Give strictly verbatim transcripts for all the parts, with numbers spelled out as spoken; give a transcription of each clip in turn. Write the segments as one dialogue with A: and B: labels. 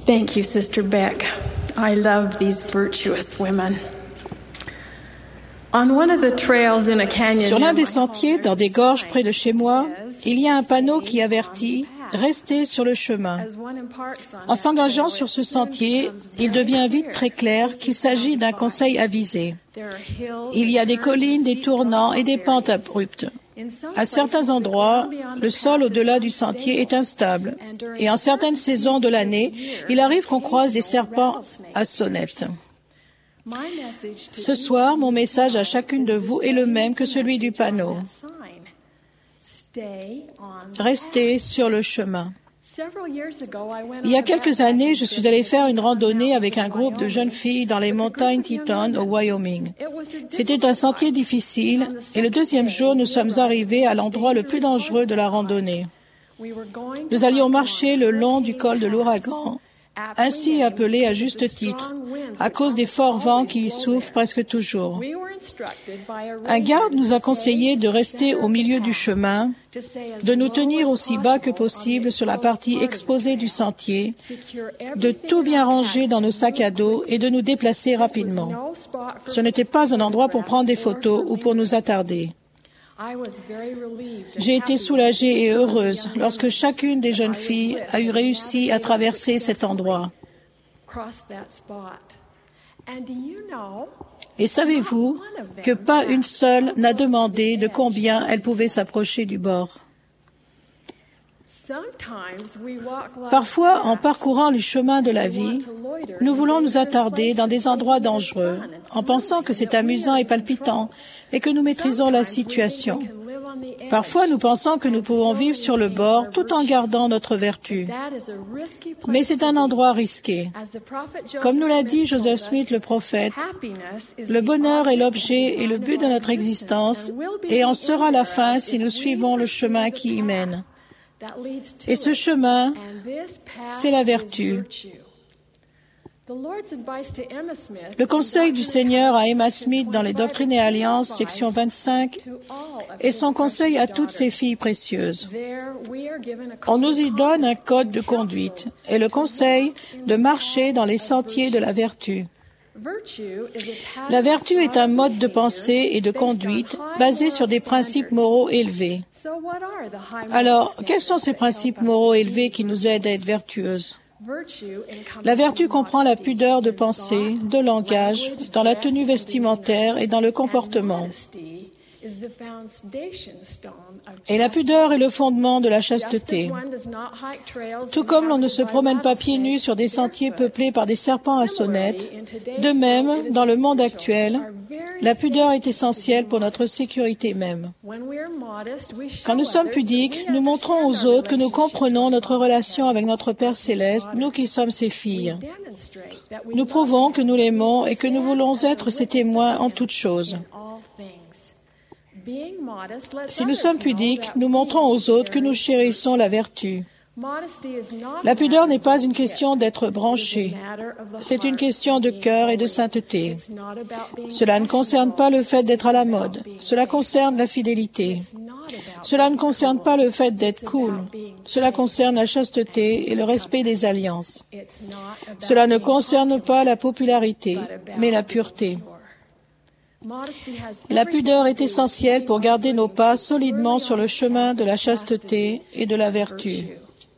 A: Thank you, Sister Beck. I love these virtuous women. On one of the trails in a canyon.
B: Sur l'un des sentiers, dans des gorges près de chez moi, il y a un panneau qui avertit « Restez sur le chemin ». En s'engageant sur ce sentier, il devient vite très clair qu'il s'agit d'un conseil avisé. Il y a des collines, des tournants et des pentes abruptes. À certains endroits, le sol au-delà du sentier est instable et en certaines saisons de l'année, il arrive qu'on croise des serpents à sonnette. Ce soir, mon message à chacune de vous est le même que celui du panneau. Restez sur le chemin. Il y a quelques années, je suis allée faire une randonnée avec un groupe de jeunes filles dans les montagnes Teton au Wyoming. C'était un sentier difficile et le deuxième jour, nous sommes arrivés à l'endroit le plus dangereux de la randonnée. Nous allions marcher le long du col de l'ouragan, ainsi appelé à juste titre, à cause des forts vents qui y soufflent presque toujours. Un garde nous a conseillé de rester au milieu du chemin, de nous tenir aussi bas que possible sur la partie exposée du sentier, de tout bien ranger dans nos sacs à dos et de nous déplacer rapidement. Ce n'était pas un endroit pour prendre des photos ou pour nous attarder. J'ai été soulagée et heureuse lorsque chacune des jeunes filles a eu réussi à traverser cet endroit. Et savez-vous que pas une seule n'a demandé de combien elle pouvait s'approcher du bord? Parfois, en parcourant les chemins de la vie, nous voulons nous attarder dans des endroits dangereux, en pensant que c'est amusant et palpitant et que nous maîtrisons la situation. Parfois, nous pensons que nous pouvons vivre sur le bord tout en gardant notre vertu. Mais c'est un endroit risqué. Comme nous l'a dit Joseph Smith, le prophète, le bonheur est l'objet et le but de notre existence et en sera la fin si nous suivons le chemin qui y mène. Et ce chemin, c'est la vertu. Le conseil du Seigneur à Emma Smith dans les Doctrines et Alliances, section vingt-cinq, est son conseil à toutes ces filles précieuses. On nous y donne un code de conduite et le conseil de marcher dans les sentiers de la vertu. La vertu est un mode de pensée et de conduite basé sur des principes moraux élevés. Alors, quels sont ces principes moraux élevés qui nous aident à être vertueuses? La vertu comprend la pudeur de pensée, de langage, dans la tenue vestimentaire et dans le comportement. Et la pudeur est le fondement de la chasteté. Tout comme l'on ne se promène pas pieds nus sur des sentiers peuplés par des serpents à sonnette, de même, dans le monde actuel, la pudeur est essentielle pour notre sécurité même. Quand nous sommes pudiques, nous montrons aux autres que nous comprenons notre relation avec notre Père céleste, nous qui sommes ses filles. Nous prouvons que nous l'aimons et que nous voulons être ses témoins en toutes choses. Si nous sommes pudiques, nous montrons aux autres que nous chérissons la vertu. La pudeur n'est pas une question d'être branché. C'est une question de cœur et de sainteté. Cela ne concerne pas le fait d'être à la mode. Cela concerne la fidélité. Cela ne concerne pas le fait d'être cool. Cela concerne la chasteté et le respect des alliances. Cela ne concerne pas la popularité, mais la pureté. La pudeur est essentielle pour garder nos pas solidement sur le chemin de la chasteté et de la vertu.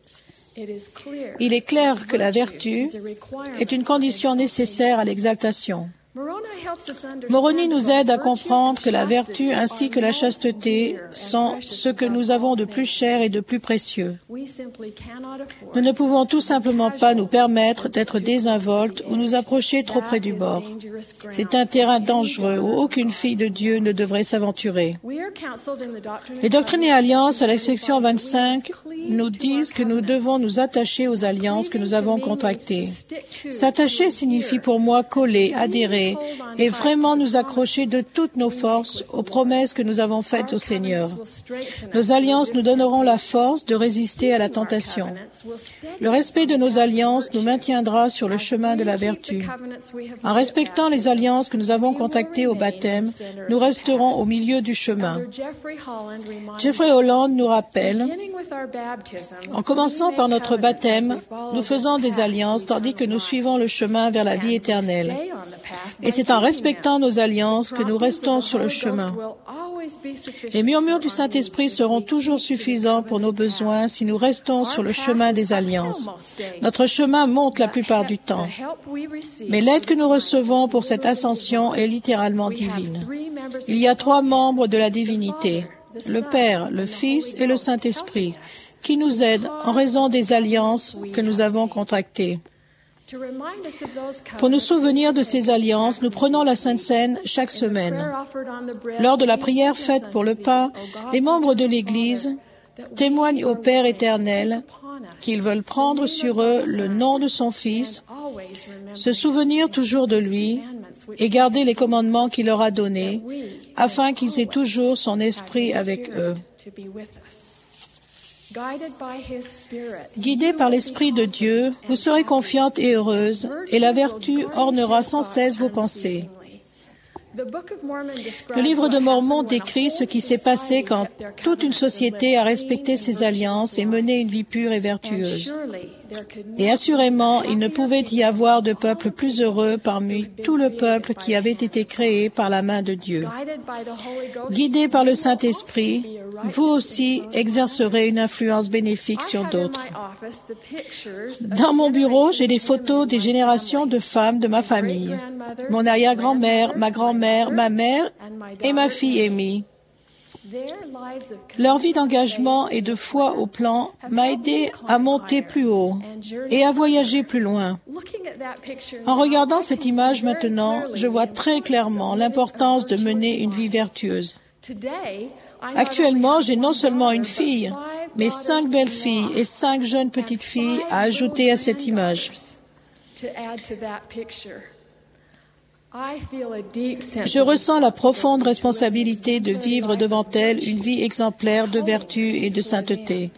B: Il est clair que la vertu est une condition nécessaire à l'exaltation. Moroni nous aide à comprendre que la vertu ainsi que la chasteté sont ce que nous avons de plus cher et de plus précieux. Nous ne pouvons tout simplement pas nous permettre d'être désinvoltes ou nous approcher trop près du bord. C'est un terrain dangereux où aucune fille de Dieu ne devrait s'aventurer. Les Doctrines et Alliances, à la section vingt-cinq, nous disent que nous devons nous attacher aux alliances que nous avons contractées. S'attacher signifie pour moi coller, adhérer, serrer et vraiment nous accrocher de toutes nos forces aux promesses que nous avons faites au Seigneur. Nos alliances nous donneront la force de résister à la tentation. Le respect de nos alliances nous maintiendra sur le chemin de la vertu. En respectant les alliances que nous avons contactées au baptême, nous resterons au milieu du chemin. Jeffrey Holland nous rappelle, en commençant par notre baptême, nous faisons des alliances tandis que nous suivons le chemin vers la vie éternelle. Et c'est en respectant nos alliances que nous restons sur le chemin. Les murmures du Saint-Esprit seront toujours suffisants pour nos besoins si nous restons sur le chemin des alliances. Notre chemin monte la plupart du temps. Mais l'aide que nous recevons pour cette ascension est littéralement divine. Il y a trois membres de la divinité, le Père, le Fils et le Saint-Esprit, qui nous aident en raison des alliances que nous avons contractées. Pour nous souvenir de ces alliances, nous prenons la Sainte Seine chaque semaine. Lors de la prière faite pour le pain, les membres de l'Église témoignent au Père éternel qu'ils veulent prendre sur eux le nom de son Fils, se souvenir toujours de lui et garder les commandements qu'il leur a donnés, afin qu'ils aient toujours son esprit avec eux. Guidés par l'Esprit de Dieu, vous serez confiante et heureuse, et la vertu ornera sans cesse vos pensées. Le livre de Mormon décrit ce qui s'est passé quand toute une société a respecté ses alliances et mené une vie pure et vertueuse. Et assurément, il ne pouvait y avoir de peuple plus heureux parmi tout le peuple qui avait été créé par la main de Dieu. Guidés par le Saint-Esprit, vous aussi exercerez une influence bénéfique sur d'autres. Dans mon bureau, j'ai des photos des générations de femmes de ma famille. Mon arrière-grand-mère, ma grand-mère, ma mère et ma fille Amy. Leur vie d'engagement et de foi au plan m'a aidé à monter plus haut et à voyager plus loin. En regardant cette image maintenant, je vois très clairement l'importance de mener une vie vertueuse. Actuellement, j'ai non seulement une fille, mais cinq belles filles et cinq jeunes petites filles à ajouter à cette image. Je ressens la profonde responsabilité de vivre devant elles une vie exemplaire de vertu et de sainteté.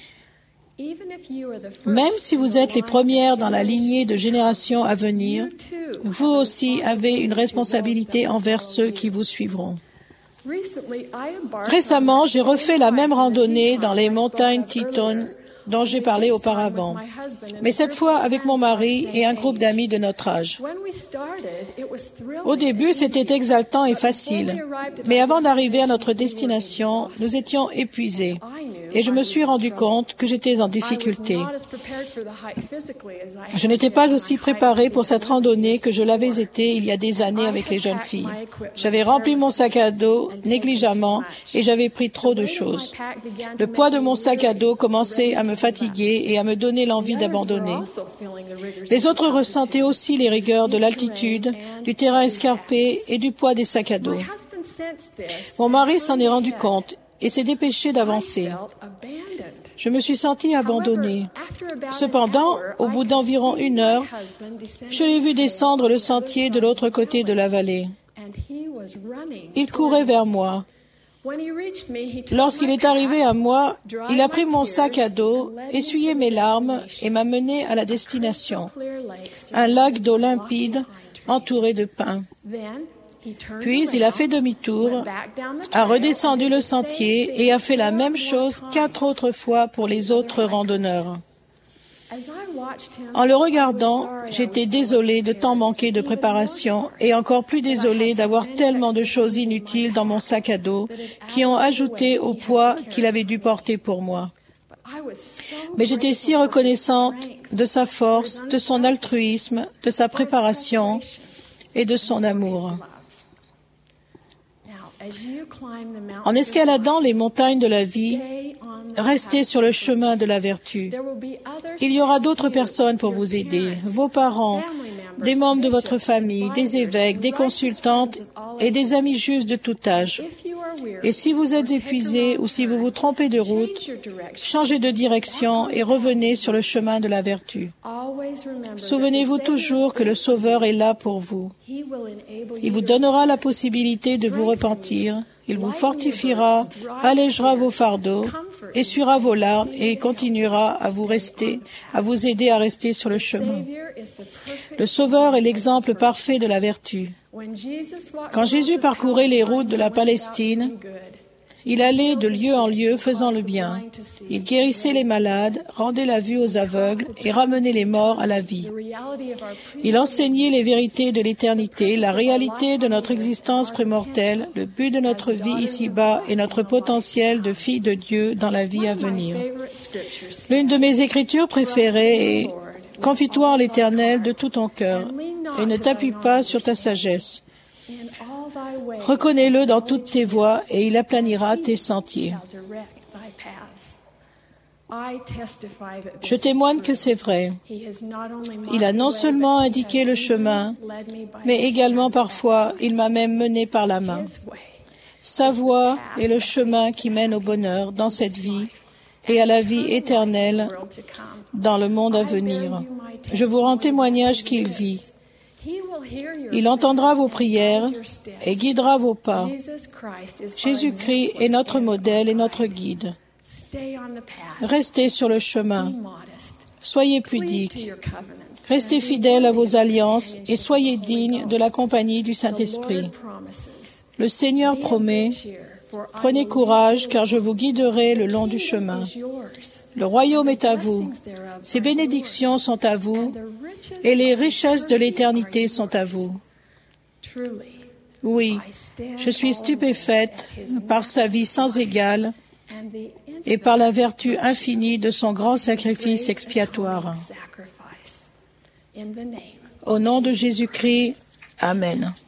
B: Même si vous êtes les premières dans la lignée de générations à venir, vous aussi avez une responsabilité envers ceux qui vous suivront. Récemment, j'ai refait la même randonnée dans les montagnes Teton dont j'ai parlé auparavant, mais cette fois avec mon mari et un groupe d'amis de notre âge. Au début, c'était exaltant et facile, mais avant d'arriver à notre destination, nous étions épuisés et je me suis rendu compte que j'étais en difficulté. Je n'étais pas aussi préparée pour cette randonnée que je l'avais été il y a des années avec les jeunes filles. J'avais rempli mon sac à dos négligemment et j'avais pris trop de choses. Le poids de mon sac à dos commençait à me fatiguer et à me donner l'envie d'abandonner. Les autres ressentaient aussi les rigueurs de l'altitude, du terrain escarpé et du poids des sacs à dos. Mon mari s'en est rendu compte et s'est dépêché d'avancer. Je me suis sentie abandonnée. Cependant, au bout d'environ une heure, je l'ai vu descendre le sentier de l'autre côté de la vallée. Il courait vers moi. Lorsqu'il est arrivé à moi, il a pris mon sac à dos, essuyé mes larmes et m'a mené à la destination, un lac d'eau limpide entouré de pins. Puis il a fait demi-tour, a redescendu le sentier et a fait la même chose quatre autres fois pour les autres randonneurs. En le regardant, j'étais désolée de tant manquer de préparation et encore plus désolée d'avoir tellement de choses inutiles dans mon sac à dos qui ont ajouté au poids qu'il avait dû porter pour moi. Mais j'étais si reconnaissante de sa force, de son altruisme, de sa préparation et de son amour. En escaladant les montagnes de la vie, restez sur le chemin de la vertu. Il y aura d'autres personnes pour vous aider, vos parents, des membres de votre famille, des évêques, des consultantes et des amis justes de tout âge. Et si vous êtes épuisé ou si vous vous trompez de route, changez de direction et revenez sur le chemin de la vertu. Souvenez-vous toujours que le Sauveur est là pour vous. Il vous donnera la possibilité de vous repentir. Il vous fortifiera, allégera vos fardeaux, essuiera vos larmes et continuera à vous rester, à vous aider à rester sur le chemin. Le Sauveur est l'exemple parfait de la vertu. Quand Jésus parcourait les routes de la Palestine, il allait de lieu en lieu faisant le bien. Il guérissait les malades, rendait la vue aux aveugles et ramenait les morts à la vie. Il enseignait les vérités de l'éternité, la réalité de notre existence prémortelle, le but de notre vie ici-bas et notre potentiel de fille de Dieu dans la vie à venir. L'une de mes écritures préférées est « Confie-toi en l'Éternel de tout ton cœur et ne t'appuie pas sur ta sagesse. Reconnais-le dans toutes tes voies et il aplanira tes sentiers. » Je témoigne que c'est vrai. Il a non seulement indiqué le chemin, mais également parfois, il m'a même mené par la main. Sa voie est le chemin qui mène au bonheur dans cette vie et à la vie éternelle dans le monde à venir. Je vous rends témoignage qu'il vit. Il entendra vos prières et guidera vos pas. Jésus-Christ est notre modèle et notre guide. Restez sur le chemin. Soyez pudiques. Restez fidèles à vos alliances et soyez dignes de la compagnie du Saint-Esprit. Le Seigneur promet, « Prenez courage, car je vous guiderai le long du chemin. Le royaume est à vous, ses bénédictions sont à vous, et les richesses de l'éternité sont à vous. » Oui, je suis stupéfaite par sa vie sans égale et par la vertu infinie de son grand sacrifice expiatoire. Au nom de Jésus-Christ, Amen.